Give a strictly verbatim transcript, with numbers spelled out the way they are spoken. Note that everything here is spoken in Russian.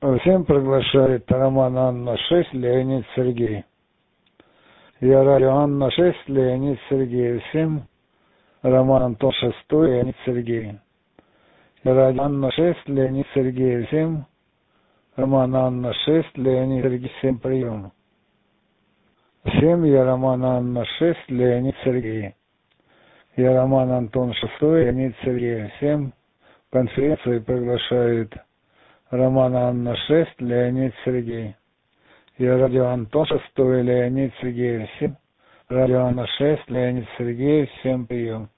Всем приглашает Роман Анна шесть, Леонид Сергей. Я радио Анна шесть, Леонид Сергей. Всем Роман Антон шестой, Леонид Сергей. Я радио Анна шесть, Леонид Сергей. Всем Роман Анна шесть, Леонид Сергей. Всем прием. Всем я Роман Анна шесть, Леонид Сергей. Я Роман Антон шестой, Леонид Сергей. Всем конференции приглашает Роман Анна шесть, Леонид Сергей. Я радио Антон шестой, Леонид Сергей. Всем радио Анна шесть, Леонид Сергей. Всем прием.